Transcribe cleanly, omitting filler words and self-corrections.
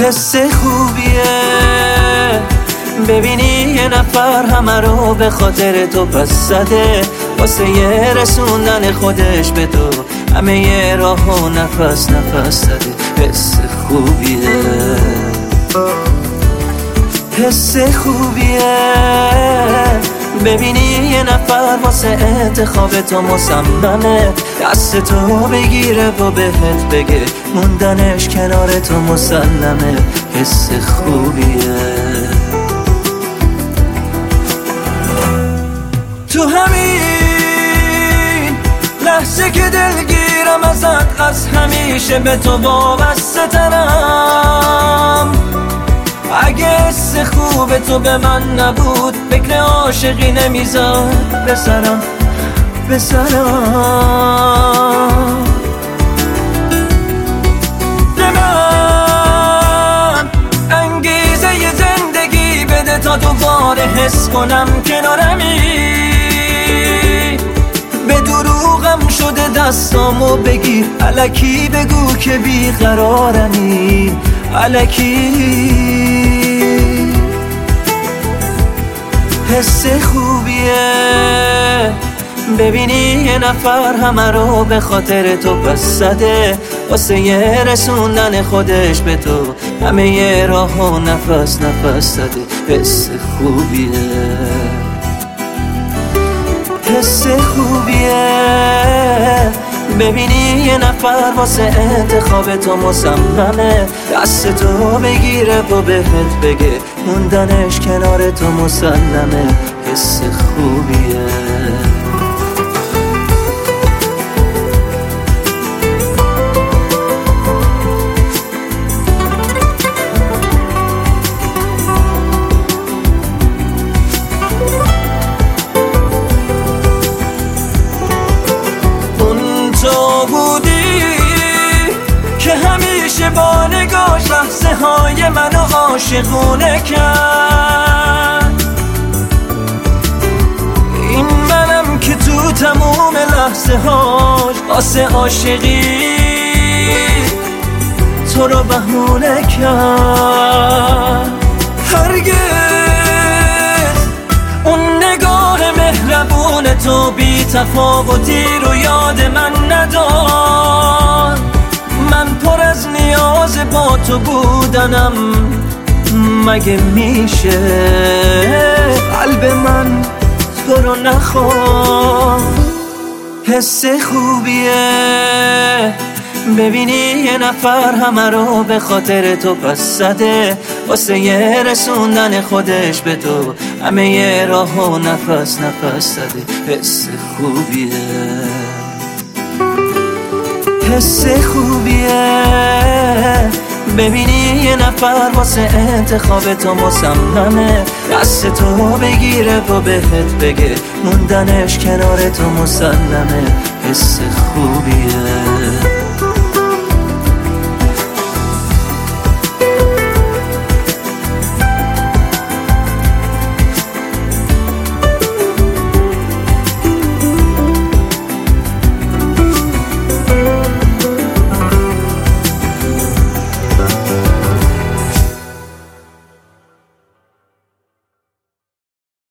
حس خوبیه ببینی یه نفر همه رو به خاطر تو پس زده، واسه یه رسوندن خودش به تو همه یه راه و نفس نفس زده. حس خوبیه، حس خوبیه ببینی یه نفر واسه انتخاب تو مصممه، دست تو بگیره و بهت بگه موندنش کنار تو مسلمه. حس خوبیه. تو همین لحظه که دلگیرم ازت، از همیشه به تو وابسته ترم. اگه حس خوب تو به من نبود فکر عاشقی نمیزد به سرم. به من انگیزه ی زندگی بده تا دوباره حس کنم کنارمی. به دروغم شده دستامو بگیر، الکی بگو که بیقرارمی، الکی. حس خوبیه ببینی یه نفر همه رو به خاطر تو پس زده، واسه یه رسوندن خودش به تو همه یه راه و نفس نفس زده. حس خوبیه، حس خوبیه ببینی یه نفر واسه انتخاب تو مصممه، دست تو بگیره و بهت بگه موندنش کنار تو مسلمه. حس خوبیه. تو بودی که همیشه با نگاش لحظه های منو عاشقونه کرد. این منم که تو تموم لحظه هاش واسه عاشقی تو رو بهونه کرد. هرگز اون نگاه مهربون تو بی تفاوتی رو یاد من نداد. من پر از نیاز با تو بودنم، مگه میشه قلب من تو رو نخواد. حس خوبیه ببینی یه نفر همه رو به خاطر تو پس زده، واسه یه رسوندن خودش به تو همه یه راه و نفس نفس زده. حس خوبیه، حس خوبیه ببینی یه نفر واسه انتخاب تو مصممه، دست تو بگیره و بهت بگه موندنش کنار تو مسلمه. حس خوبیه.